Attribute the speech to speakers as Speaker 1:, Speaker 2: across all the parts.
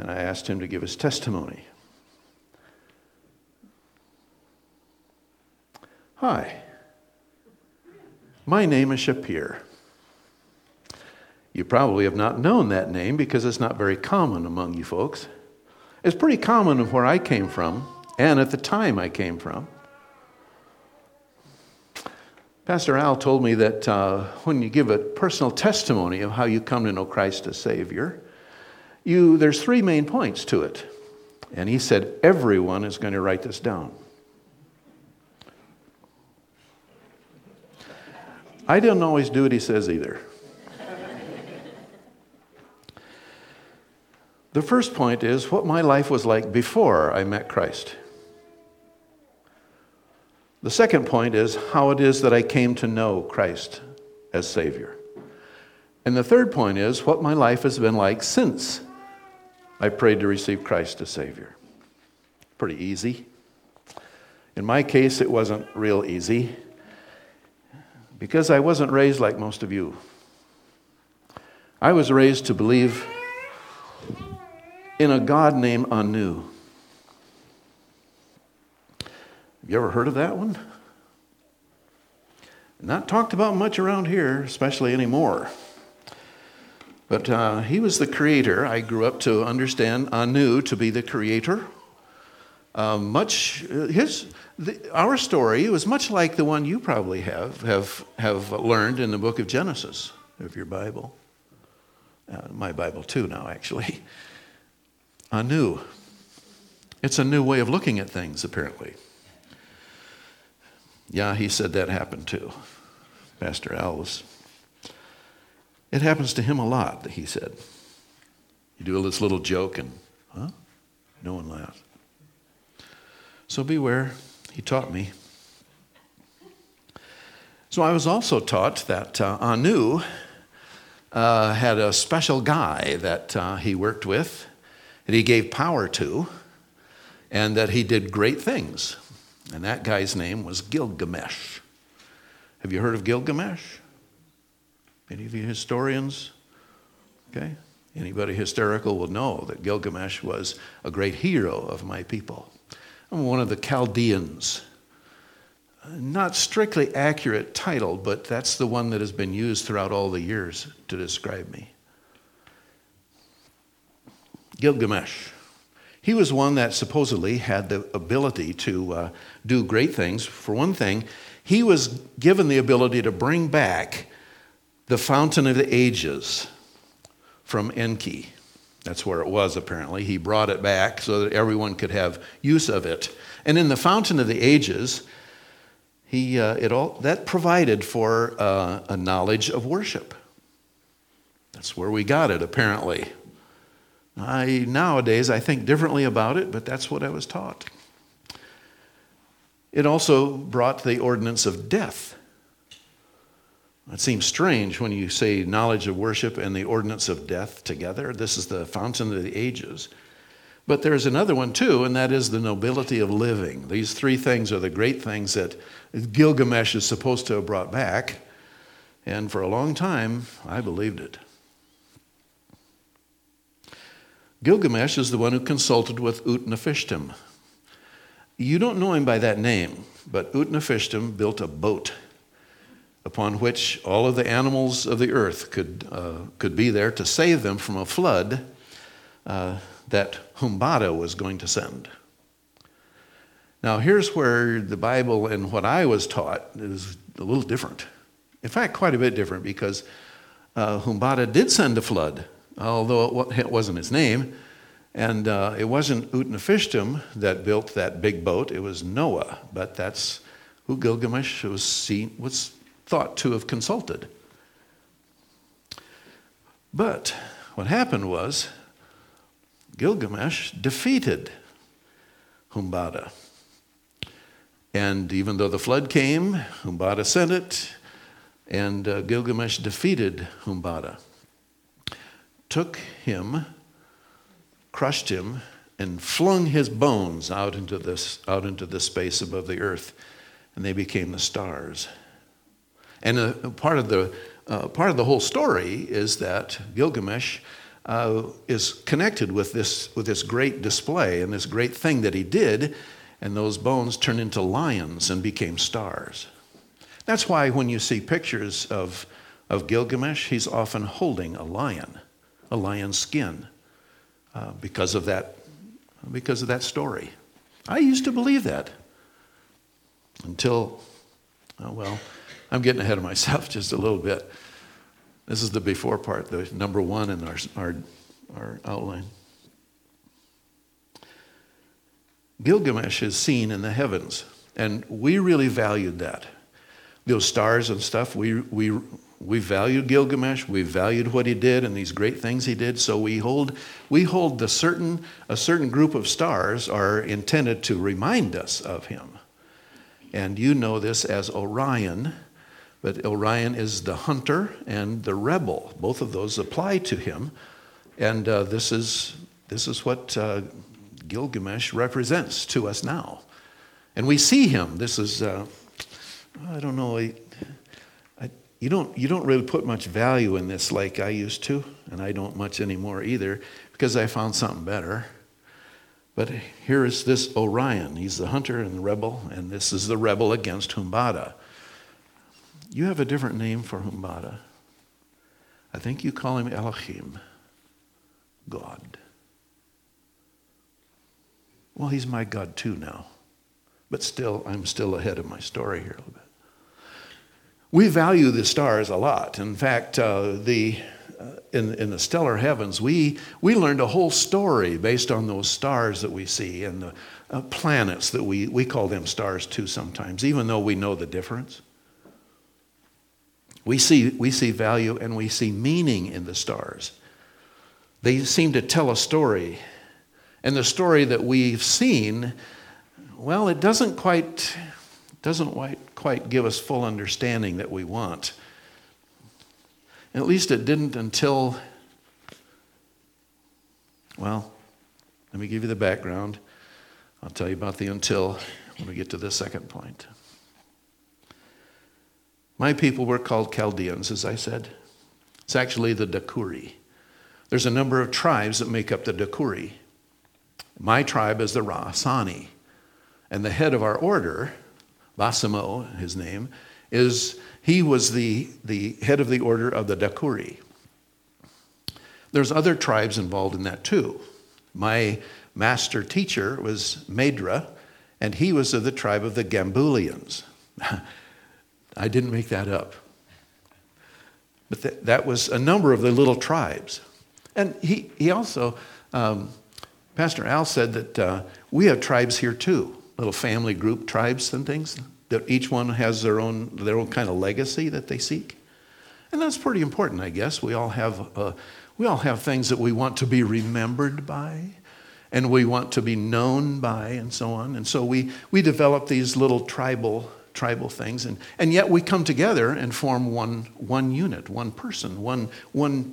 Speaker 1: I asked him to give his testimony. Hi, my name is Shapir. You probably have not known that name because it's not very common among you folks. It's pretty common where I came from and at the time I came from. Pastor Al told me that when you give a personal testimony of how you come to know Christ as Savior, there's 3 main points to it. And he said everyone is going to write this down. I don't always do what he says either. The first point is what my life was like before I met Christ. The second point is how it is that I came to know Christ as Savior. And the third point is what my life has been like since I prayed to receive Christ as Savior. Pretty easy. In my case, it wasn't real easy because I wasn't raised like most of you. I was raised to believe in a God named Anu. Have you ever heard of that one? Not talked about much around here, especially anymore. But he was the creator. I grew up to understand Anu to be the creator. Our story was much like the one you probably have learned in the book of Genesis of your Bible. My Bible too now, actually. Anu. It's a new way of looking at things, apparently. Yeah, he said that happened too. Pastor Al was. It happens to him a lot, he said. You do this little joke and, no one laughs. So beware, he taught me. So I was also taught that Anu had a special guy that he worked with, that he gave power to, and that he did great things. And that guy's name was Gilgamesh. Have you heard of Gilgamesh? Any of you historians? Okay. Anybody hysterical will know that Gilgamesh was a great hero of my people. I'm one of the Chaldeans. Not strictly accurate title, but that's the one that has been used throughout all the years to describe me. Gilgamesh. He was one that supposedly had the ability to do great things. For one thing, he was given the ability to bring back the Fountain of the Ages from Enki. That's where it was, apparently. He brought it back so that everyone could have use of it. And in the Fountain of the Ages, that provided for a knowledge of worship. That's where we got it, apparently. Nowadays, I think differently about it, but that's what I was taught. It also brought the ordinance of death. It seems strange when you say knowledge of worship and the ordinance of death together. This is the fountain of the ages. But there's another one too, and that is the nobility of living. These 3 things are the great things that Gilgamesh is supposed to have brought back. And for a long time, I believed it. Gilgamesh is the one who consulted with Utnapishtim. You don't know him by that name, but Utnapishtim built a boat upon which all of the animals of the earth could be there to save them from a flood that Humbaba was going to send. Now, here's where the Bible and what I was taught is a little different. In fact, quite a bit different, because Humbaba did send a flood, although it wasn't his name. And it wasn't Utnapishtim that built that big boat. It was Noah. But that's who Gilgamesh was thought to have consulted. But what happened was Gilgamesh defeated Humbaba. And even though the flood came, Humbaba sent it, and Gilgamesh defeated Humbaba. Took him, crushed him, and flung his bones out into the space above the earth, and they became the stars. And part of the whole story is that Gilgamesh is connected with this great display and this great thing that he did, and those bones turned into lions and became stars. That's why when you see pictures of Gilgamesh, he's often holding a lion's skin, because of that story. I used to believe that until, I'm getting ahead of myself just a little bit. This is the before part, the number one in our outline. Gilgamesh is seen in the heavens, and we really valued that. Those stars and stuff, we valued Gilgamesh. We valued what he did and these great things he did. So we hold a certain group of stars are intended to remind us of him. And you know this as Orion, but Orion is the hunter and the rebel. Both of those apply to him, and this is what Gilgamesh represents to us now. And we see him. This is I don't know. You don't really put much value in this like I used to, and I don't much anymore either, because I found something better. But here is this Orion. He's the hunter and the rebel, and this is the rebel against Humbada. You have a different name for Humbada. I think you call him Elohim, God. Well, he's my God too now. But still, I'm still ahead of my story here a little bit. We value the stars a lot. In fact, in the stellar heavens, we learned a whole story based on those stars that we see, and the planets that we call them stars too sometimes, even though we know the difference. We see value and we see meaning in the stars. They seem to tell a story, and the story that we've seen, well, it doesn't quite give us full understanding that we want. And at least it didn't until, well, let me give you the background. I'll tell you about the until when we get to the second point. My people were called Chaldeans, as I said. It's actually the Dakkuri. There's a number of tribes that make up the Dakkuri. My tribe is the Ra'asani. And the head of our order, Basamo, his name, he was the head of the order of the Dakkuri. There's other tribes involved in that too. My master teacher was Medra, and he was of the tribe of the Gambulians. I didn't make that up. But that was a number of the little tribes. And he also, Pastor Al said that we have tribes here too. Little family group tribes and things, that each one has their own kind of legacy that they seek. And that's pretty important, I guess. We all have things that we want to be remembered by, and we want to be known by, and so on. And so we develop these little tribal things, and yet we come together and form one unit, one person, one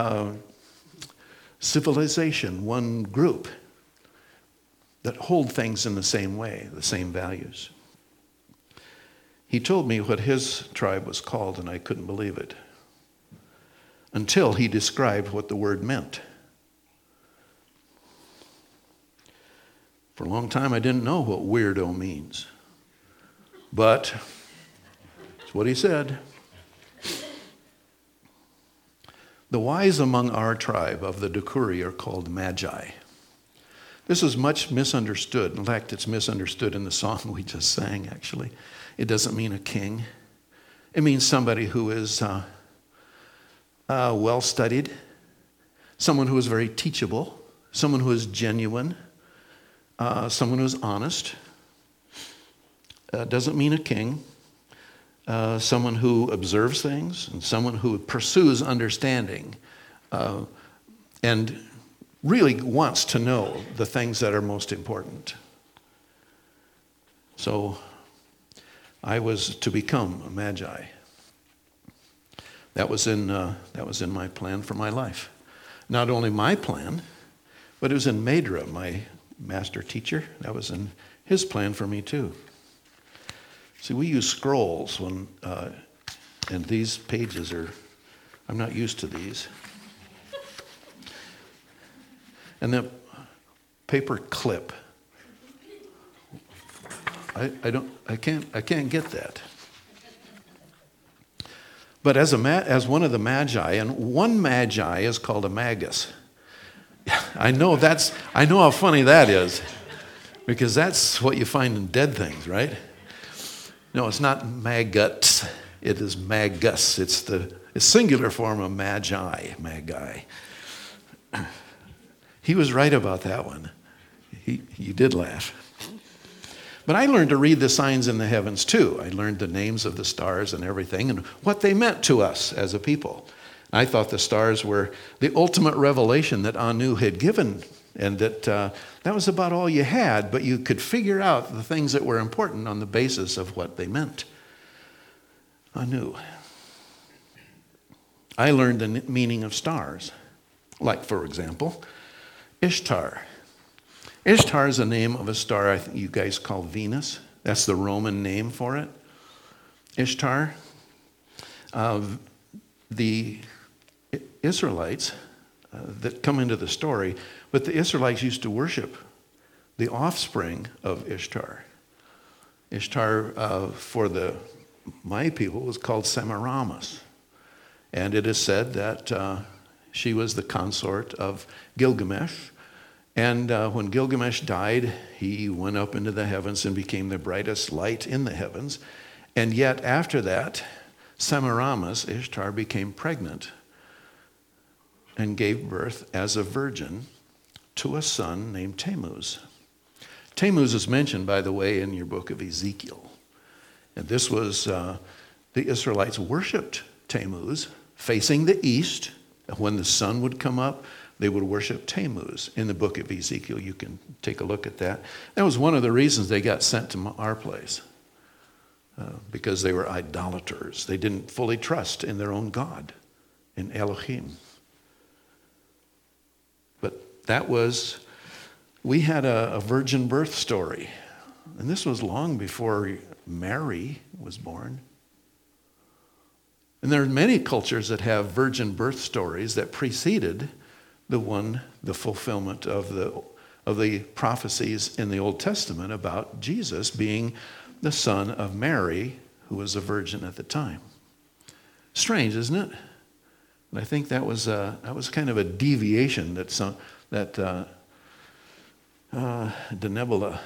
Speaker 1: civilization, one group that hold things in the same way, the same values. He told me what his tribe was called, and I couldn't believe it until he described what the word meant. For a long time, I didn't know what weirdo means, but it's what he said. The wise among our tribe of the Dakkuri are called magi. This is much misunderstood. In fact, it's misunderstood in the song we just sang, actually. It doesn't mean a king. It means somebody who is well-studied, someone who is very teachable, someone who is genuine, someone who is honest. Doesn't mean a king. Someone who observes things, and someone who pursues understanding, and really wants to know the things that are most important. So I was to become a magi. That was in my plan for my life. Not only my plan, but it was in Medra, my master teacher. That was in his plan for me too. See, we use scrolls and these pages I'm not used to these. And the paper clip. I can't get that. But as one of the magi, and one magi is called a magus. I know how funny that is, because that's what you find in dead things, right? No, it's not maggots. It is magus. It's the singular form of magi. He was right about that one. You did laugh. But I learned to read the signs in the heavens too. I learned the names of the stars and everything and what they meant to us as a people. I thought the stars were the ultimate revelation that Anu had given, and that was about all you had, but you could figure out the things that were important on the basis of what they meant. Anu. I learned the meaning of stars. Like, for example, Ishtar. Ishtar is the name of a star I think you guys call Venus. That's the Roman name for it. Ishtar. The Israelites that come into the story, but the Israelites used to worship the offspring of Ishtar. Ishtar for my people was called Semiramis. And it is said that she was the consort of Gilgamesh. And when Gilgamesh died, he went up into the heavens and became the brightest light in the heavens. And yet after that, Semiramis, Ishtar, became pregnant and gave birth as a virgin to a son named Tammuz. Tammuz is mentioned, by the way, in your book of Ezekiel. And this was, the Israelites worshipped Tammuz facing the east. When the sun would come up, they would worship Tammuz. In the book of Ezekiel, you can take a look at that. That was one of the reasons they got sent to our place, because they were idolaters. They didn't fully trust in their own God, in Elohim. But we had a virgin birth story. And this was long before Mary was born. And there are many cultures that have virgin birth stories that preceded the fulfillment of the prophecies in the Old Testament about Jesus being the son of Mary, who was a virgin at the time. Strange, isn't it? And I think that was kind of a deviation that Denebola,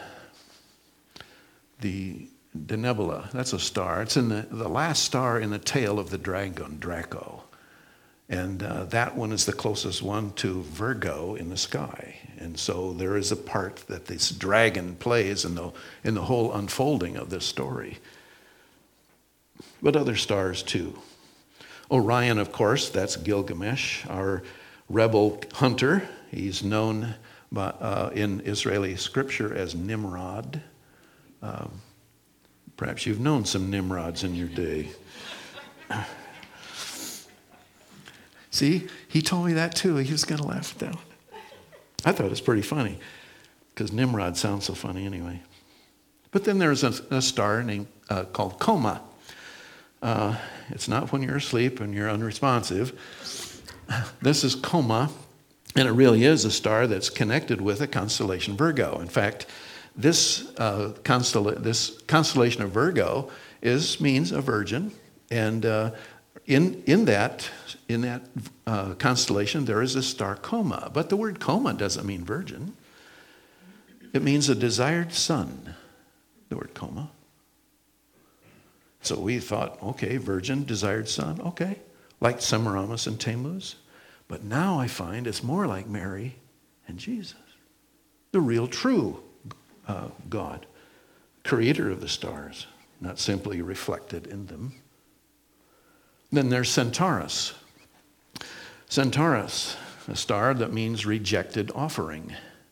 Speaker 1: the Denebola, that's a star. It's in the last star in the tail of the dragon, Draco. And that one is the closest one to Virgo in the sky. And so there is a part that this dragon plays in the whole unfolding of this story. But other stars too. Orion, of course, that's Gilgamesh, our rebel hunter. He's known in Israeli scripture as Nimrod. Perhaps you've known some Nimrods in your day. See, he told me that too. He was going to laugh at that one. I thought it was pretty funny, because Nimrod sounds so funny anyway. But then there's a star called Coma. It's not when you're asleep and you're unresponsive. This is Coma, and it really is a star that's connected with the constellation Virgo. In fact, this constellation of Virgo means a virgin, and in that constellation there is a star Coma. But the word Coma doesn't mean virgin. It means a desired son, the word Coma. So we thought, okay, virgin, desired son, okay, like Semiramis and Tammuz. But now I find it's more like Mary and Jesus, the real true God, creator of the stars, not simply reflected in them. Then there's Centaurus. Centaurus, a star that means rejected offering.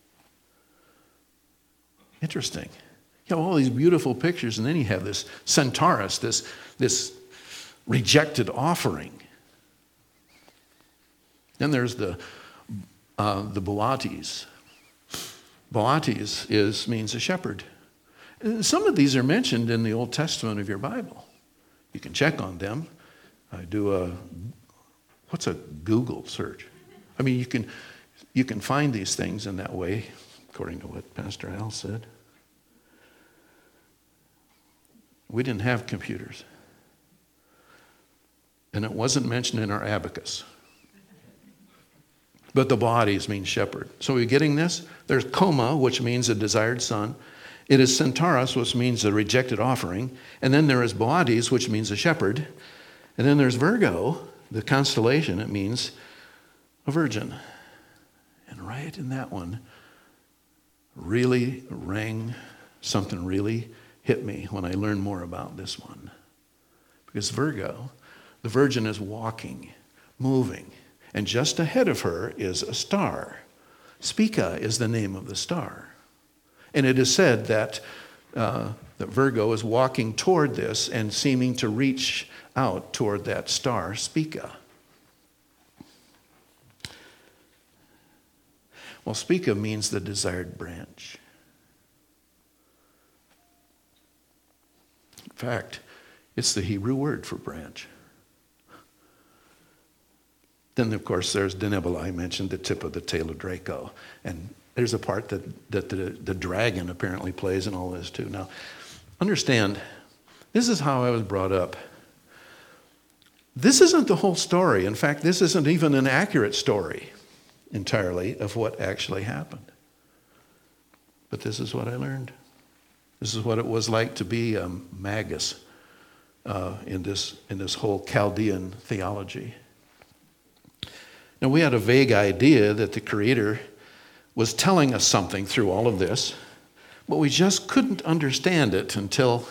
Speaker 1: Interesting. You have all these beautiful pictures, and then you have this Centaurus, this rejected offering. Then there's the Boates. Boates means a shepherd. Some of these are mentioned in the Old Testament of your Bible. You can check on them. I do what's a Google search? I mean, you can find these things in that way, according to what Pastor Al said. We didn't have computers. And it wasn't mentioned in our abacus. But the bodies mean shepherd. So are you getting this? There's Coma, which means a desired son. It is Centaurus, which means a rejected offering. And then there is Boades, which means a shepherd. And then there's Virgo, the constellation. It means a virgin. And right in that one really rang, something really hit me when I learned more about this one. Because Virgo, the virgin is walking, moving, and just ahead of her is a star. Spica is the name of the star. And it is said that Virgo is walking toward this and seeming to reach out toward that star, Spica. Well, Spica means the desired branch. In fact, it's the Hebrew word for branch. Then, of course, there's Denebola. I mentioned the tip of the tail of Draco. And there's a part that the dragon apparently plays in all this too. Now, understand, this is how I was brought up. This isn't the whole story. In fact, this isn't even an accurate story entirely of what actually happened. But this is what I learned. This is what it was like to be a magus in this whole Chaldean theology. Now, we had a vague idea that the Creator was telling us something through all of this, but we just couldn't understand it until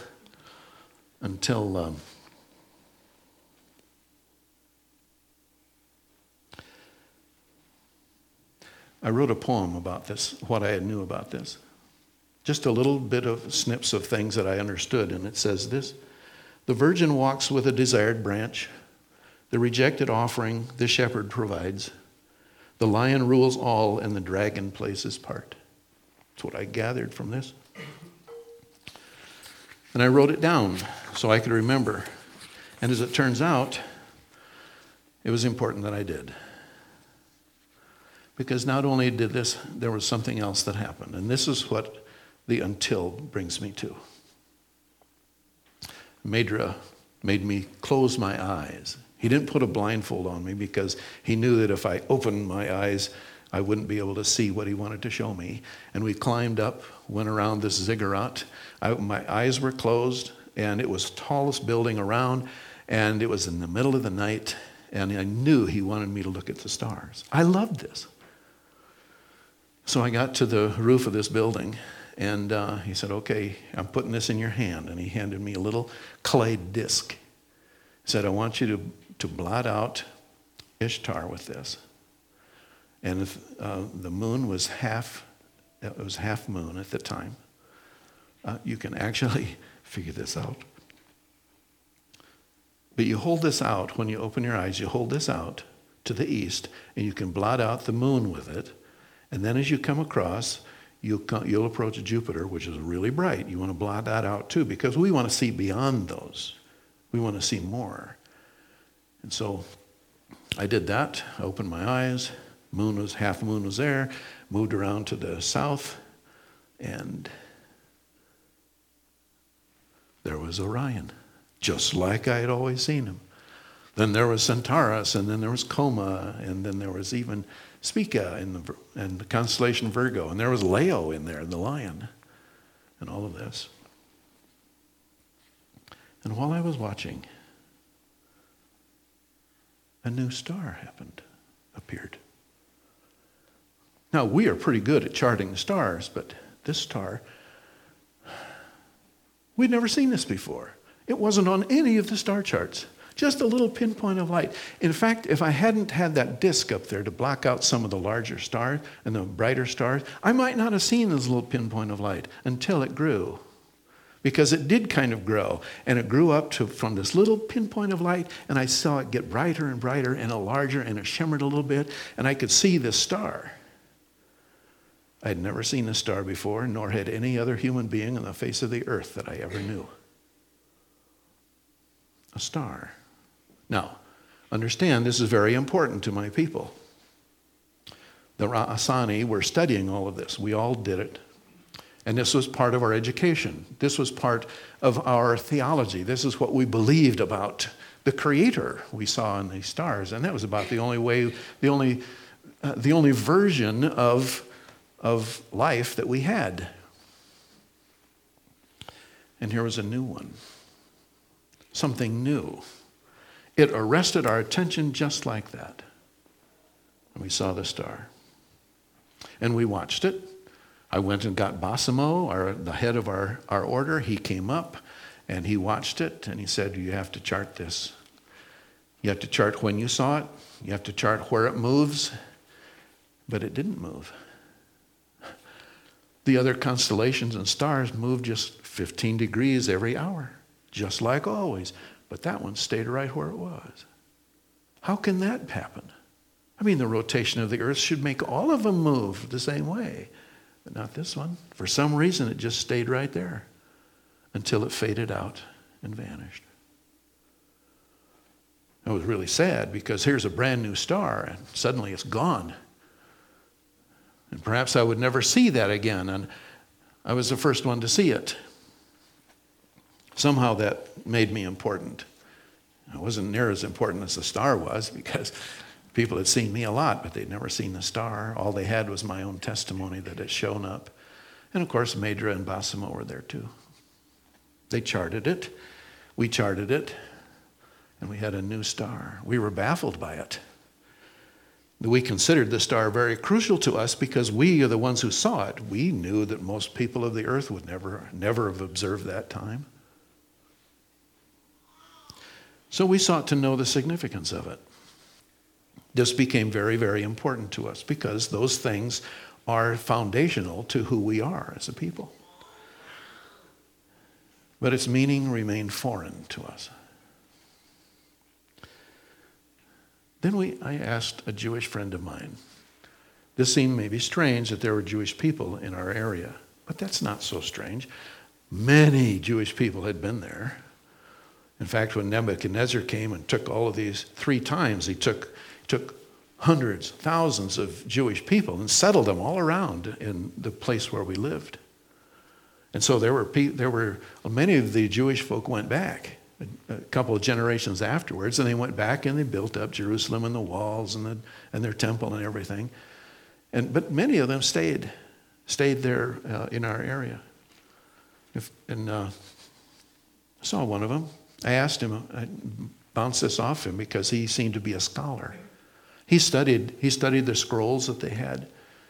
Speaker 1: I wrote a poem about this, what I knew about this. Just a little bit of snips of things that I understood, and it says this: the virgin walks with a desired branch. The rejected offering the shepherd provides. The lion rules all, and the dragon plays his part. That's what I gathered from this. And I wrote it down so I could remember. And as it turns out, it was important that I did. Because not only did this, there was something else that happened. And this is what the until brings me to. Madra made me close my eyes. He didn't put a blindfold on me because he knew that if I opened my eyes, I wouldn't be able to see what he wanted to show me. And we climbed up, went around this ziggurat. My eyes were closed, and it was the tallest building around, and it was in the middle of the night, and I knew he wanted me to look at the stars. I loved this. So I got to the roof of this building, and he said, okay, I'm putting this in your hand. And he handed me a little clay disc. He said, I want you to blot out Ishtar with this. And if, the moon was half moon at the time. You can actually figure this out. But you hold this out, when you open your eyes, you hold this out to the east, and you can blot out the moon with it. And then as you come across, you'll approach Jupiter, which is really bright. You want to blot that out too, because we want to see beyond those. We want to see more. And so I did that. I opened my eyes. Half moon was there. Moved around to the south, and there was Orion, just like I had always seen him. Then there was Centaurus, and then there was Coma, and then there was even Spica and the constellation Virgo, and there was Leo in there, the lion, and all of this. And while I was watching, a new star appeared. Now, we are pretty good at charting the stars, but this star, we'd never seen this before. It wasn't on any of the star charts. Just a little pinpoint of light. In fact, if I hadn't had that disk up there to block out some of the larger stars and the brighter stars, I might not have seen this little pinpoint of light until it grew. Because it did kind of grow, and it grew up from this little pinpoint of light, and I saw it get brighter and brighter and larger, and it shimmered a little bit, and I could see this star. I had never seen this star before, nor had any other human being on the face of the earth that I ever knew. A star. Now, understand, this is very important to my people. The Asani were studying all of this. We all did it. And this was part of our education. This was part of our theology. This is what we believed about the Creator we saw in these stars. And that was about the only version of life that we had. And here was a new one. Something new. It arrested our attention just like that. And we saw the star. And we watched it. I went and got Basimo, the head of our order. He came up and he watched it and he said, you have to chart this. You have to chart when you saw it. You have to chart where it moves. But it didn't move. The other constellations and stars moved just 15 degrees every hour, just like always. But that one stayed right where it was. How can that happen? I mean, the rotation of the earth should make all of them move the same way. But not this one. For some reason, it just stayed right there until it faded out and vanished. It was really sad because here's a brand new star and suddenly it's gone. And perhaps I would never see that again. And I was the first one to see it. Somehow that made me important. I wasn't near as important as the star was because people had seen me a lot, but they'd never seen the star. All they had was my own testimony that had shown up. And of course, Madra and Basimo were there too. They charted it. We charted it. And we had a new star. We were baffled by it. We considered the star very crucial to us because we are the ones who saw it. We knew that most people of the earth would never have observed that time. So we sought to know the significance of it. This became very, very important to us because those things are foundational to who we are as a people. But its meaning remained foreign to us. Then I asked a Jewish friend of mine. This seemed maybe strange that there were Jewish people in our area, but that's not so strange. Many Jewish people had been there. In fact, when Nebuchadnezzar came and took all of these 3 times, he took hundreds, thousands of Jewish people and settled them all around in the place where we lived. And so there were many of the Jewish folk went back a couple of generations afterwards, and they went back and they built up Jerusalem and the walls and their temple and everything. But many of them stayed there in our area. I saw one of them. I asked him, I bounced this off him because he seemed to be a scholar. He studied the scrolls that they had.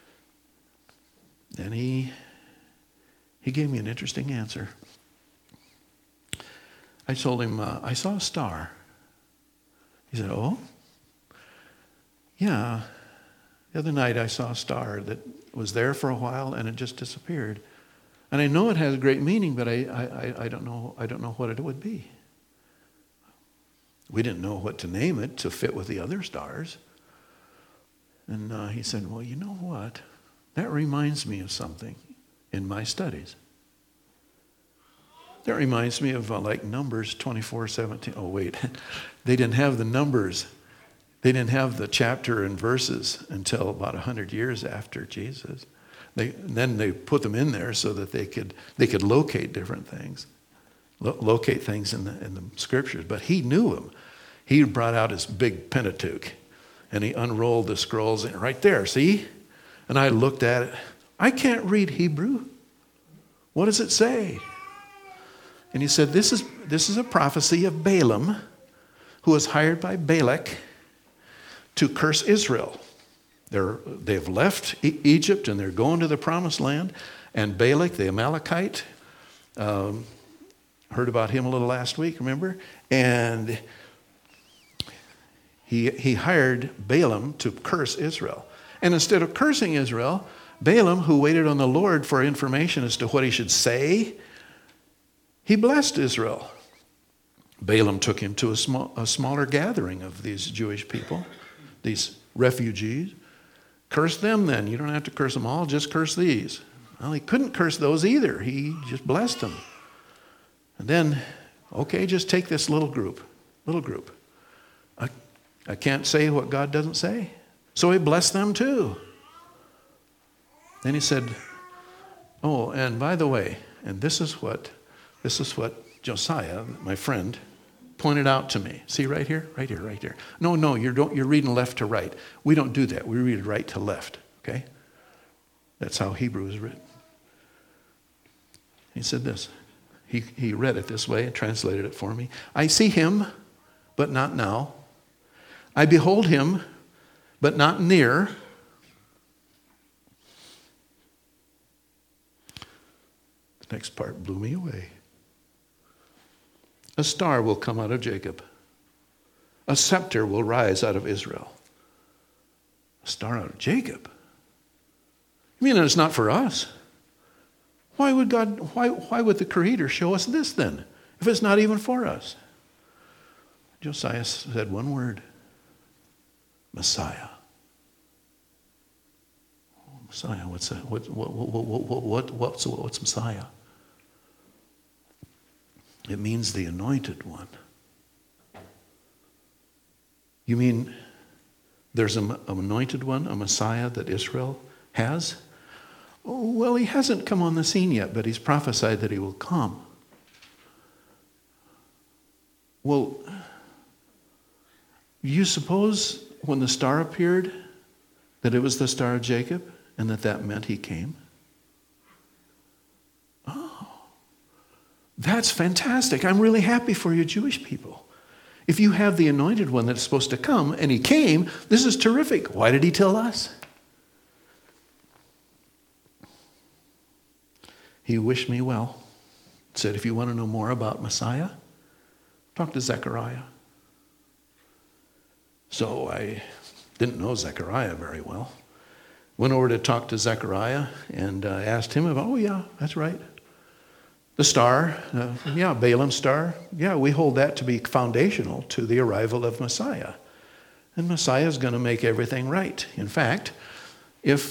Speaker 1: And he gave me an interesting answer. I told him, I saw a star. He said, oh? Yeah. The other night I saw a star that was there for a while and it just disappeared. And I know it has a great meaning, but I don't know what it would be. We didn't know what to name it to fit with the other stars. And he said, well, you know what? That reminds me of something in my studies. That reminds me of like Numbers 24:17. Oh, wait. They didn't have the numbers. They didn't have the chapter and verses until about 100 years after Jesus. Then they put them in there so that they could locate different things, locate things in the scriptures. But he knew them. He brought out his big Pentateuch, and he unrolled the scrolls and right there. See? And I looked at it. I can't read Hebrew. What does it say? And he said, this is a prophecy of Balaam, who was hired by Balak to curse Israel. They've left Egypt and they're going to the promised land. And Balak, the Amalekite, heard about him a little last week, remember? And he hired Balaam to curse Israel. And instead of cursing Israel, Balaam, who waited on the Lord for information as to what he should say, he blessed Israel. Balaam took him to a smaller gathering of these Jewish people, these refugees. Curse them then. You don't have to curse them all, just curse these. Well, he couldn't curse those either. He just blessed them. And then, okay, just take this little group. I can't say what God doesn't say. So he blessed them too. Then he said, oh, and by the way, and this is what Josiah, my friend, pointed out to me. See right here? Right here, right here. No, you're reading left to right. We don't do that. We read right to left, okay? That's how Hebrew is written. He said this. He read it this way and translated it for me. I see him, but not now. I behold him, but not near. The next part blew me away. A star will come out of Jacob. A scepter will rise out of Israel. A star out of Jacob? You mean it's not for us? Why would the Creator show us this then, if it's not even for us? Josiah said one word: Messiah. Oh, Messiah, what's that? What's Messiah? It means the anointed one. You mean there's an anointed one, a Messiah that Israel has? Oh, well, he hasn't come on the scene yet, but he's prophesied that he will come. Well, you suppose when the star appeared that it was the Star of Jacob and that meant he came? Oh, that's fantastic. I'm really happy for you Jewish people. If you have the anointed one that's supposed to come and he came, this is terrific. Why did he tell us? He wished me well. Said, if you want to know more about Messiah, talk to Zechariah. So I didn't know Zechariah very well. Went over to talk to Zechariah and asked him about, oh yeah, that's right. The star, Balaam's star. Yeah, we hold that to be foundational to the arrival of Messiah. And Messiah is going to make everything right. In fact, if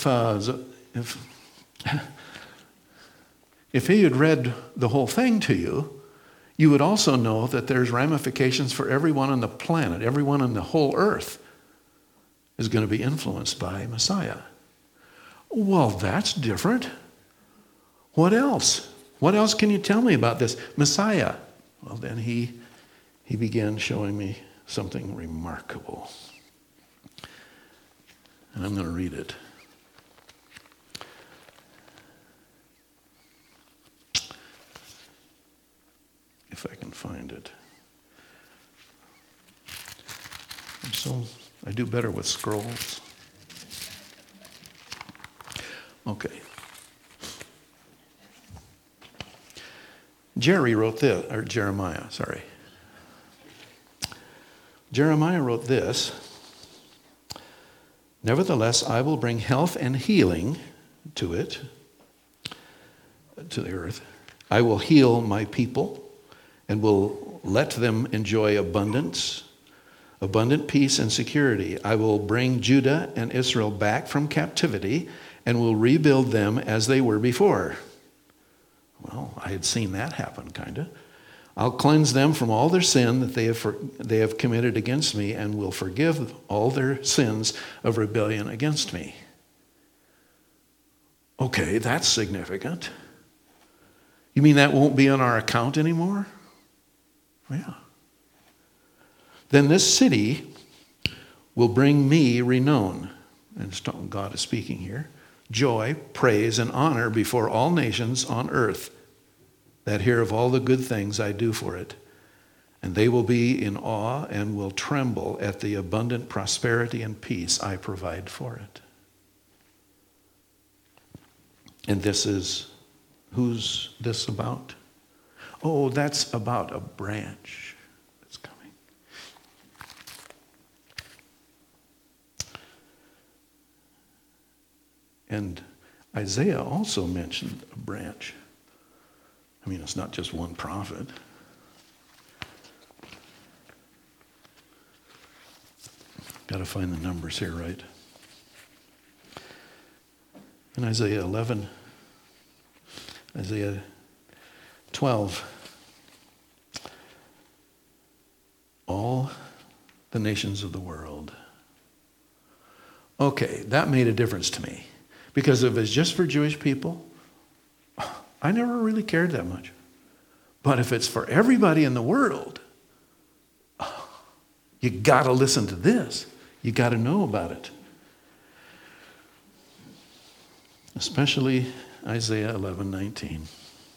Speaker 1: he had read the whole thing to you, you would also know that there's ramifications for everyone on the planet. Everyone on the whole earth is going to be influenced by Messiah. Well, that's different. What else? What else can you tell me about this Messiah? Well, then he began showing me something remarkable. And I'm going to read it. If I can find it. I do better with scrolls. Okay. Jeremiah wrote this. Nevertheless, I will bring health and healing to the earth. I will heal my people and will let them enjoy abundant peace and security. I will bring Judah and Israel back from captivity and will rebuild them as they were before. Well, I had seen that happen, kind of. I'll cleanse them from all their sin that they have committed against me and will forgive all their sins of rebellion against me. Okay, that's significant. You mean that won't be on our account anymore? Yeah. Then this city will bring me renown, and God is speaking here, joy, praise, and honor before all nations on earth that hear of all the good things I do for it. And they will be in awe and will tremble at the abundant prosperity and peace I provide for it. And who's this about? Oh, that's about a branch that's coming. And Isaiah also mentioned a branch. I mean, it's not just one prophet. Got to find the numbers here, right? In Isaiah 11, Isaiah 12, all the nations of the world. Okay, that made a difference to me. Because if it's just for Jewish people, I never really cared that much. But if it's for everybody in the world, you got to listen to this. You got to know about it. Especially Isaiah 9,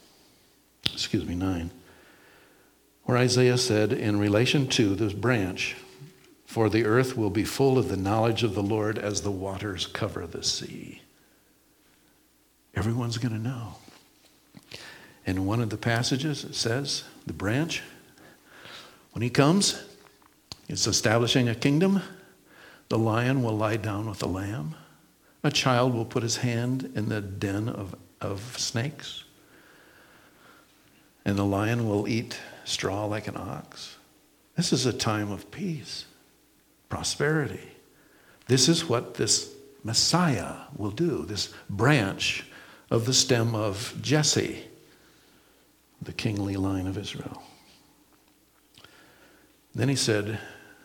Speaker 1: where Isaiah said in relation to this branch, for the earth will be full of the knowledge of the Lord as the waters cover the sea. Everyone's going to know. In one of the passages, it says, the branch, when he comes, it's establishing a kingdom. The lion will lie down with the lamb. A child will put his hand in the den of snakes. And the lion will eat straw like an ox. This is a time of peace, prosperity. This is what this Messiah will do, this branch of the stem of Jesse, the kingly line of Israel. Then he said,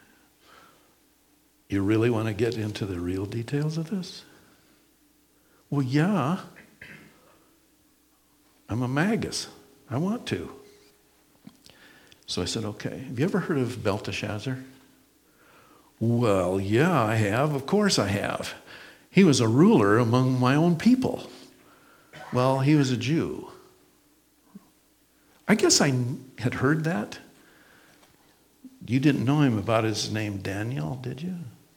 Speaker 1: you really want to get into the real details of this? Well, yeah. I'm a magus. I want to. So I said, okay. Have you ever heard of Belteshazzar? Well, yeah, I have. Of course I have. He was a ruler among my own people. Well, he was a Jew. I guess I had heard that. You didn't know him about his name Daniel, did you?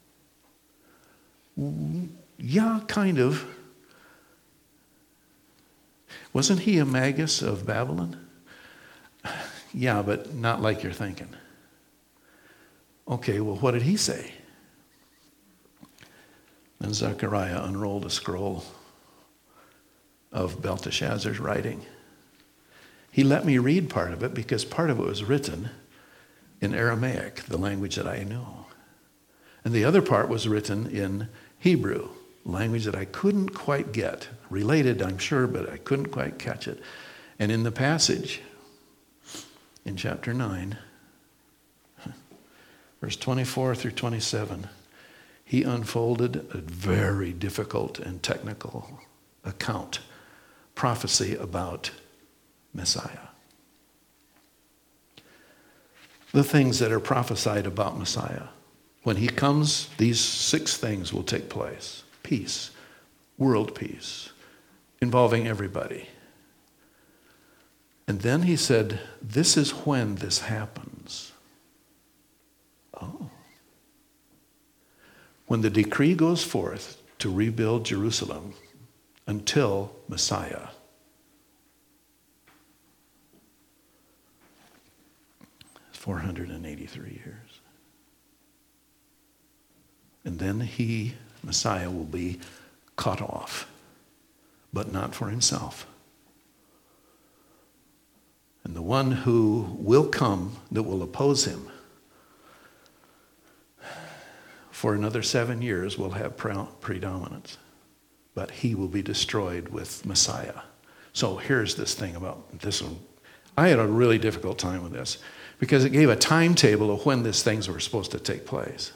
Speaker 1: Yeah, kind of. Wasn't he a magus of Babylon? Yeah, but not like you're thinking. Okay, well, what did he say? Then Zechariah unrolled a scroll of Belteshazzar's writing. He let me read part of it because part of it was written in Aramaic, the language that I know. And the other part was written in Hebrew, language that I couldn't quite get. Related, I'm sure, but I couldn't quite catch it. And in the passage, in chapter 9, verse 24 through 27, he unfolded a very difficult and technical account, prophecy about Messiah. The things that are prophesied about Messiah. When he comes, these 6 things will take place. Peace, world peace, involving everybody. And then he said, this is when this happens. Oh. When the decree goes forth to rebuild Jerusalem until Messiah. It's 483 years. And then Messiah, will be cut off, but not for himself. And the one who will come that will oppose him for another 7 years will have predominance. But he will be destroyed with Messiah. So here's this thing about this one. I had a really difficult time with this because it gave a timetable of when these things were supposed to take place.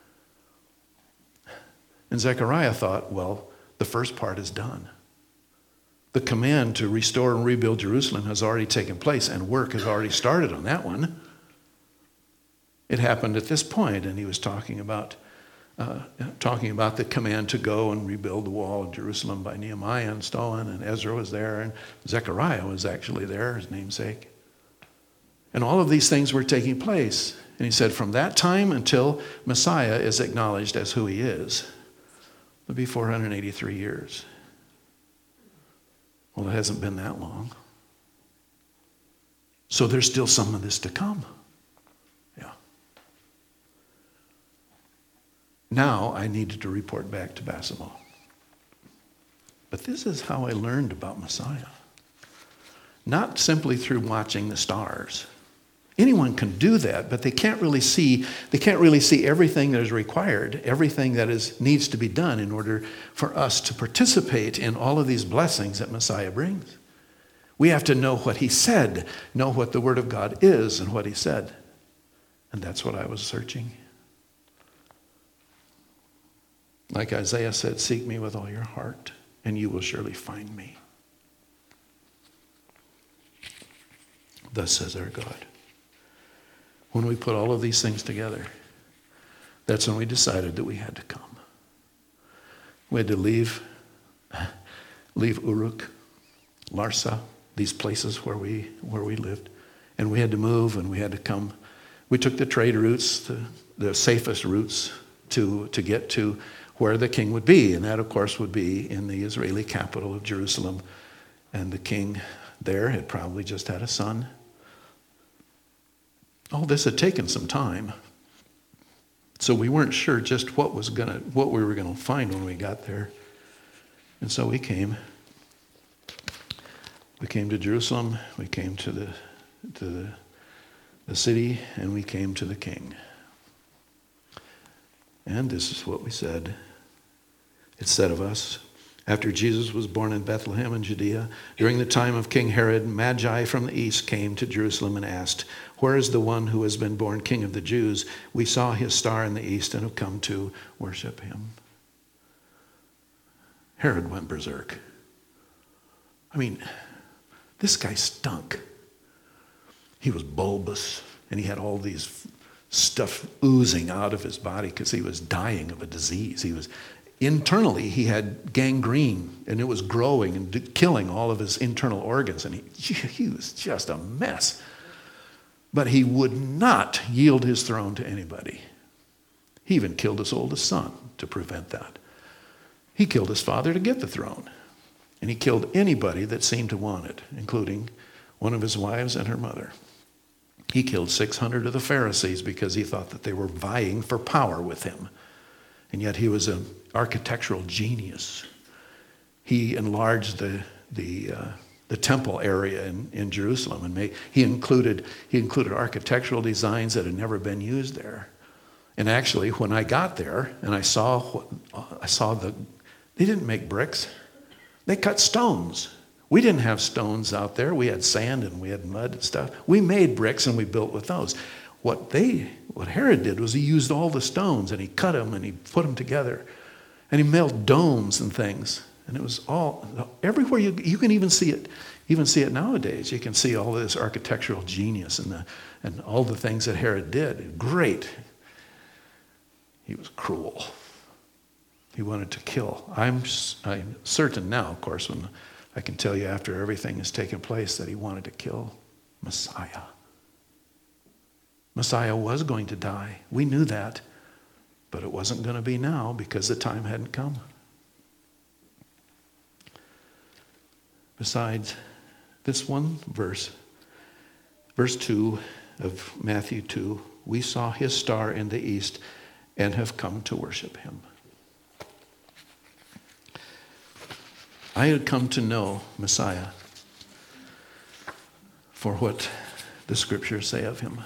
Speaker 1: And Zechariah thought, well, the first part is done. The command to restore and rebuild Jerusalem has already taken place, and work has already started on that one. It happened at this point, and he was talking about the command to go and rebuild the wall of Jerusalem by Nehemiah and so on, and Ezra was there, and Zechariah was actually there, his namesake. And all of these things were taking place. And he said, from that time until Messiah is acknowledged as who he is, it'll be 483 years. Well, it hasn't been that long. So there's still some of this to come. Yeah. Now I needed to report back to Basimo. But this is how I learned about Messiah. Not simply through watching the stars. Anyone can do that, but they can't really see everything that is required, everything that needs to be done in order for us to participate in all of these blessings that Messiah brings. We have to know what he said, know what the Word of God is and what he said. And that's what I was searching. Like Isaiah said, seek me with all your heart. and you will surely find me. Thus says our God. When we put all of these things together, that's when we decided that we had to come. We had to leave Uruk, Larsa, these places where we lived. And we had to move, and we had to come. We took the trade routes, the safest routes to get to where the king would be. And that, of course, would be in the Israeli capital of Jerusalem. And the king there had probably just had a son. All this had taken some time. So we weren't sure just what we were gonna find when we got there. And so we came. We came to Jerusalem, we came to the city, and we came to the king. And this is what we said. It said of us, after Jesus was born in Bethlehem in Judea, during the time of King Herod, Magi from the east came to Jerusalem and asked, "Where is the one who has been born King of the Jews? We saw his star in the east and have come to worship him." Herod went berserk. I mean, this guy stunk. He was bulbous, and he had all these stuff oozing out of his body because he was dying of a disease. Internally, he had gangrene, and it was growing and killing all of his internal organs, and he was just a mess. But he would not yield his throne to anybody. He even killed his oldest son to prevent that. He killed his father to get the throne, and he killed anybody that seemed to want it, including one of his wives and her mother. He killed 600 of the Pharisees because he thought that they were vying for power with him. And yet he was an architectural genius. He enlarged the temple area in Jerusalem, and he included architectural designs that had never been used there. And actually, when I got there and I saw they didn't make bricks; they cut stones. We didn't have stones out there. We had sand and we had mud and stuff. We made bricks and we built with those. What Herod did was he used all the stones and he cut them and he put them together. And he made domes and things. And it was all, everywhere you can even see it nowadays. You can see all this architectural genius and all the things that Herod did. Great. He was cruel. He wanted to kill. I'm certain now, of course, when I can tell you after everything has taken place, that he wanted to kill Messiah. Messiah was going to die. We knew that. But it wasn't going to be now because the time hadn't come. Besides this one verse, verse 2 of Matthew 2, we saw his star in the east and have come to worship him. I had come to know Messiah for what the scriptures say of him.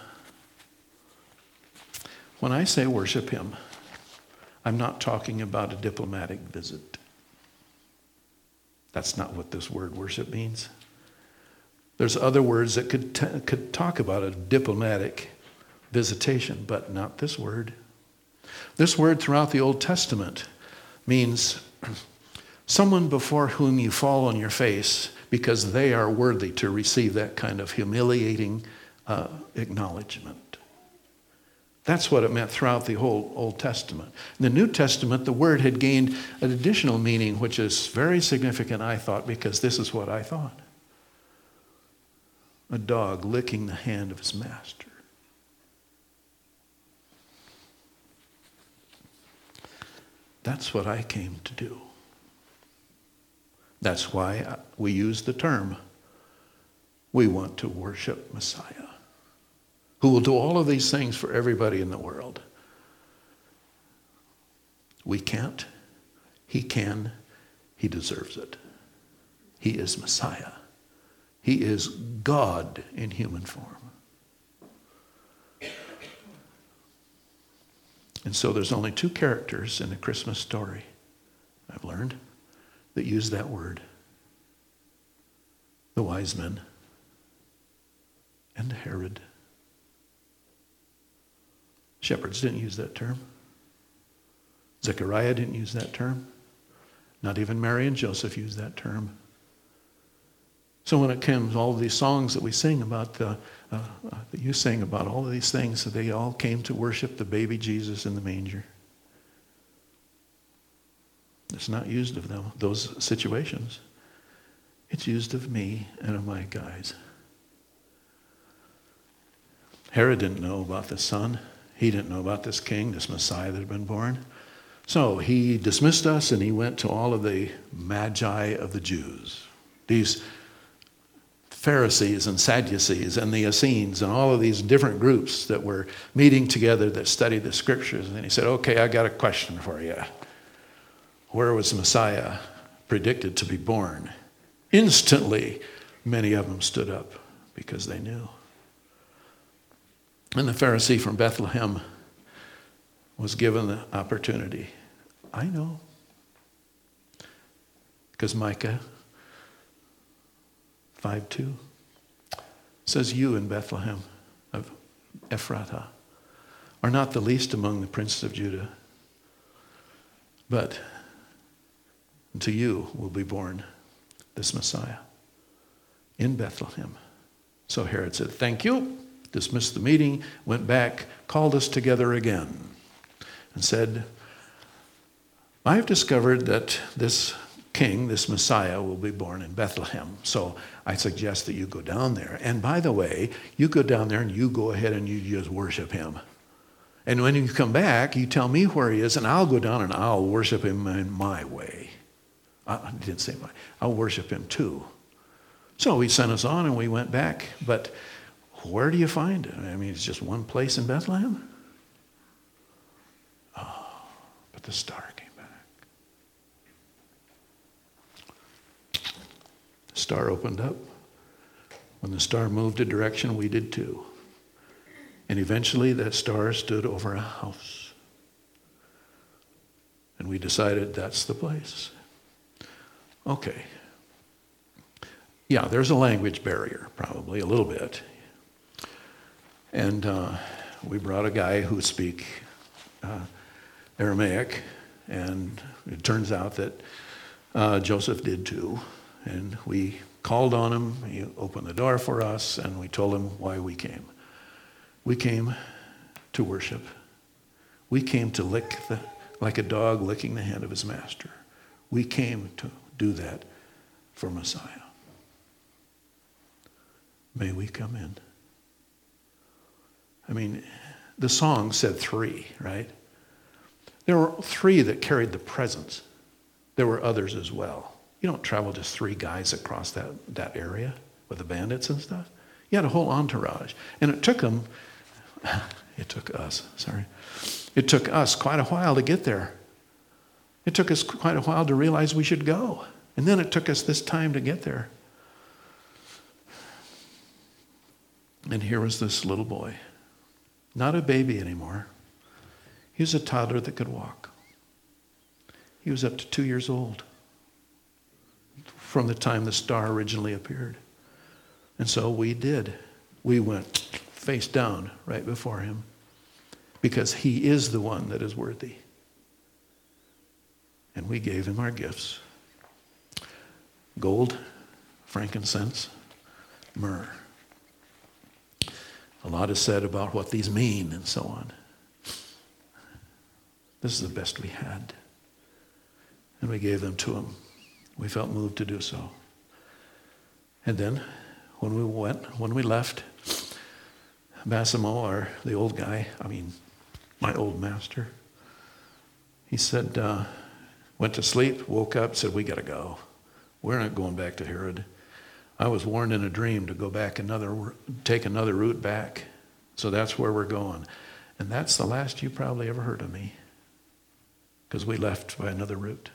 Speaker 1: When I say worship him, I'm not talking about a diplomatic visit. That's not what this word worship means. There's other words that could talk about a diplomatic visitation, but not this word. This word throughout the Old Testament means someone before whom you fall on your face because they are worthy to receive that kind of humiliating acknowledgement. That's what it meant throughout the whole Old Testament. In the New Testament, the word had gained an additional meaning, which is very significant, I thought, because this is what I thought. A dog licking the hand of his master. That's what I came to do. That's why we use the term, we want to worship Messiah, who will do all of these things for everybody in the world. We can't. He can. He deserves it. He is Messiah. He is God in human form. And so there's only two characters in the Christmas story, I've learned, that use that word. The wise men and Herod. Shepherds didn't use that term. Zechariah didn't use that term. Not even Mary and Joseph used that term. So when it comes, all of these songs that we sing about, that you sing about all of these things, they all came to worship the baby Jesus in the manger. It's not used of them, those situations. It's used of me and of my guys. Herod didn't know about the son. He didn't know about this king, this Messiah that had been born. So he dismissed us and he went to all of the magi of the Jews. These Pharisees and Sadducees and the Essenes and all of these different groups that were meeting together that studied the scriptures. And he said, okay, I got a question for you. Where was Messiah predicted to be born? Instantly, many of them stood up because they knew. And the Pharisee from Bethlehem was given the opportunity. I know. Because Micah 5:2 says, you in Bethlehem of Ephratah are not the least among the princes of Judah, but to you will be born this Messiah in Bethlehem. So Herod said, thank you, dismissed the meeting, went back, called us together again, and said, I've discovered that this king, this Messiah, will be born in Bethlehem. So I suggest that you go down there. And by the way, you go down there and you go ahead and you just worship him. And when you come back, you tell me where he is, and I'll go down and I'll worship him in my way. I didn't say my. I'll worship him too. So he sent us on and we went back. But where do you find it? I mean, it's just one place in Bethlehem? Oh, but the star came back. The star opened up. When the star moved a direction, we did too. And eventually that star stood over a house. And we decided that's the place. Okay. Yeah, there's a language barrier, probably a little bit. And we brought a guy who speak Aramaic, and it turns out that Joseph did too. And we called on him, he opened the door for us, and we told him why we came. We came to worship. We came to lick like a dog licking the hand of his master. We came to do that for Messiah. May we come in. I mean, the song said 3, right? There were 3 that carried the presence. There were others as well. You don't travel just 3 guys across that area with the bandits and stuff. You had a whole entourage. And it took us quite a while to get there. It took us quite a while to realize we should go. And then it took us this time to get there. And here was this little boy. Not a baby anymore. He was a toddler that could walk. He was up to 2 years old from the time the star originally appeared. And so we did. We went face down right before him because he is the one that is worthy. And we gave him our gifts. Gold, frankincense, myrrh. A lot is said about what these mean and so on. This is the best we had. And we gave them to him. We felt moved to do so. And then when we left, Massimo, the old guy, my old master, he said, went to sleep, woke up, said, we got to go. We're not going back to Herod. I was warned in a dream to go back take another route back. So that's where we're going. And that's the last you probably ever heard of me, because we left by another route.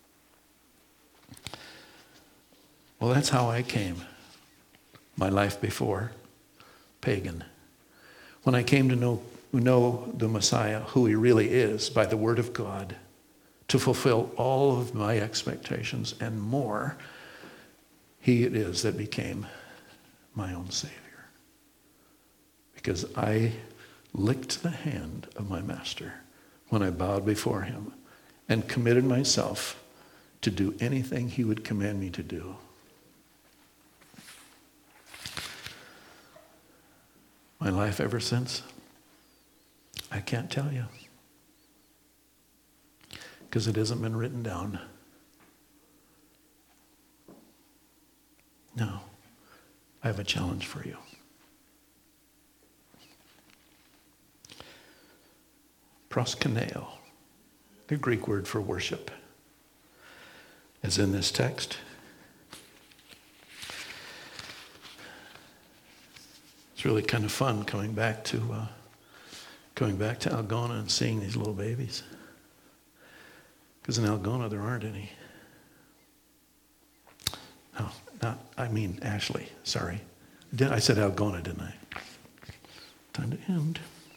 Speaker 1: Well, that's how I came. My life before, pagan. When I came to know the Messiah, who he really is, by the word of God, to fulfill all of my expectations and more, he it is that became my own Savior. Because I licked the hand of my master when I bowed before him and committed myself to do anything he would command me to do. My life ever since, I can't tell you. Because it hasn't been written down. No, I have a challenge for you. Proskuneo, the Greek word for worship, is in this text. It's really kind of fun coming back to Algona and seeing these little babies. Because in Algona there aren't any. No, I mean Ashley. Sorry, I said Algona, didn't I? Time to end.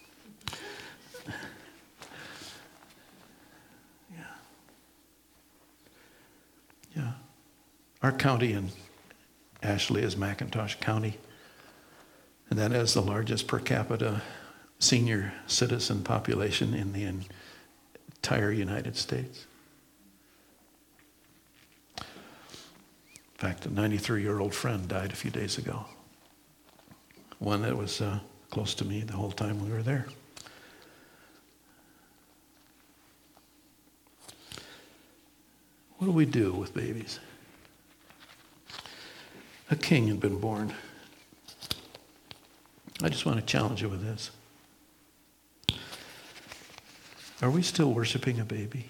Speaker 1: Yeah. Our county in Ashley is McIntosh County. And that has the largest per capita senior citizen population in the entire United States. In fact, a 93-year-old friend died a few days ago. One that was close to me the whole time we were there. What do we do with babies? A king had been born. I just want to challenge you with this. Are we still worshiping a baby?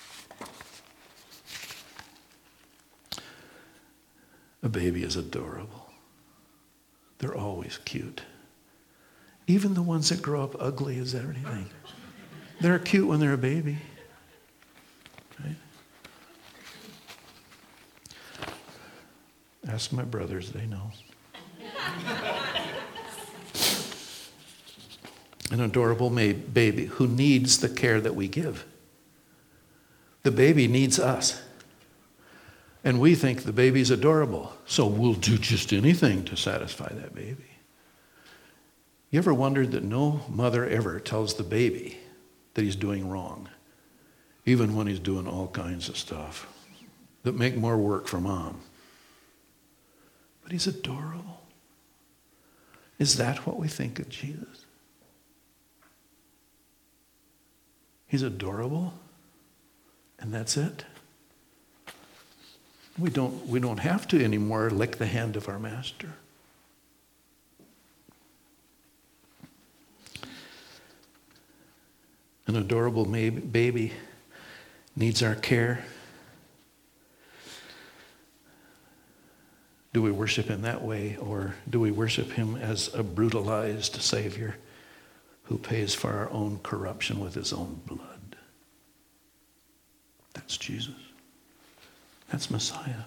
Speaker 1: A baby is adorable. They're always cute. Even the ones that grow up ugly as everything. They're cute when they're a baby. Right? Ask my brothers, they know. An adorable baby who needs the care that we give. The baby needs us. And we think the baby's adorable, so we'll do just anything to satisfy that baby. You ever wondered that no mother ever tells the baby that he's doing wrong, even when he's doing all kinds of stuff that make more work for mom? But he's adorable. Is that what we think of Jesus? He's adorable, and that's it? We don't have to anymore lick the hand of our master. An adorable baby needs our care. Do we worship him that way, or do we worship him as a brutalized Savior who pays for our own corruption with his own blood? That's Jesus. That's Messiah.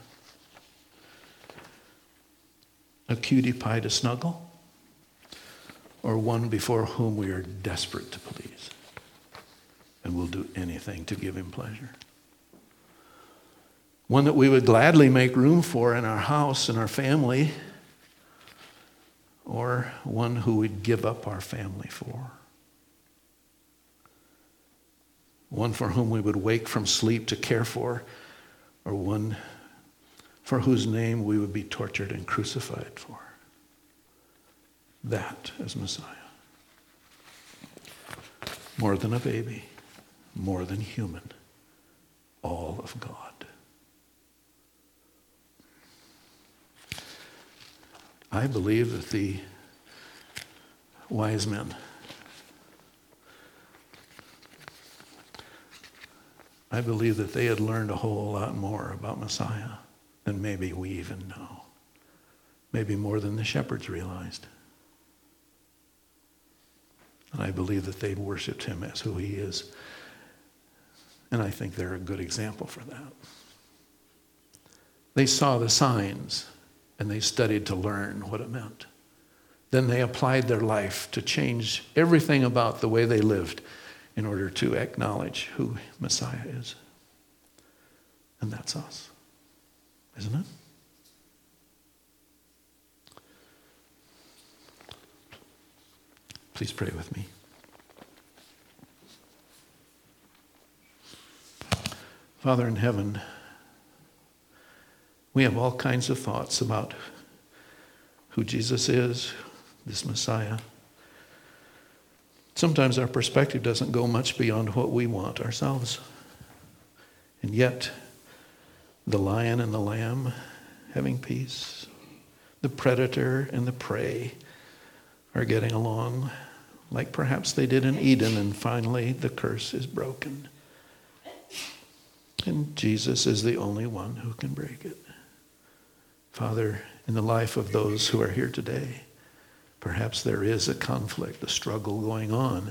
Speaker 1: A cutie pie to snuggle, or one before whom we are desperate to please and will do anything to give him pleasure. One that we would gladly make room for in our house and our family, or one who we'd give up our family for. One for whom we would wake from sleep to care for, or one for whose name we would be tortured and crucified for. That is Messiah. More than a baby, more than human, all of God. I believe that the wise men, I believe that they had learned a whole lot more about Messiah than maybe we even know. Maybe more than the shepherds realized. And I believe that they worshiped him as who he is. And I think they're a good example for that. They saw the signs and they studied to learn what it meant. Then they applied their life to change everything about the way they lived in order to acknowledge who Messiah is. And that's us, isn't it? Please pray with me. Father in heaven, We have all kinds of thoughts about who Jesus is, this Messiah. Sometimes our perspective doesn't go much beyond what we want ourselves. And yet, the lion and the lamb having peace, the predator and the prey are getting along like perhaps they did in Eden, and finally the curse is broken. And Jesus is the only one who can break it. Father, in the life of those who are here today, perhaps there is a conflict, a struggle going on.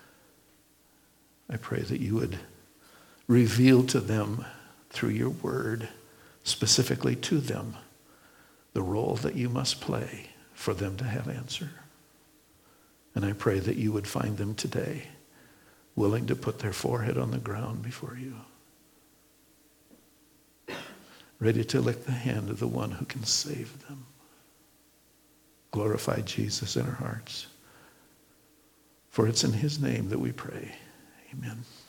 Speaker 1: I pray that you would reveal to them through your word, specifically to them, the role that you must play for them to have answer. And I pray that you would find them today willing to put their forehead on the ground before you, ready to lick the hand of the one who can save them. Glorify Jesus in our hearts. For it's in his name that we pray. Amen.